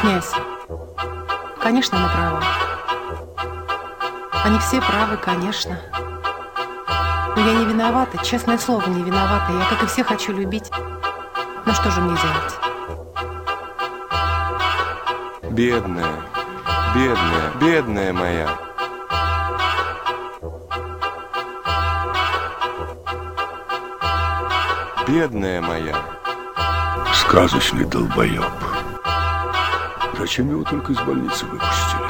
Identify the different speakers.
Speaker 1: Князь, конечно, она права. Они все правы, конечно. Но я не виновата, честное слово, не виновата. Я, как и все, хочу любить. Но что же мне делать?
Speaker 2: Бедная, бедная, бедная моя. Бедная моя.
Speaker 3: Сказочный долбоеб. Зачем его только из больницы выпустили?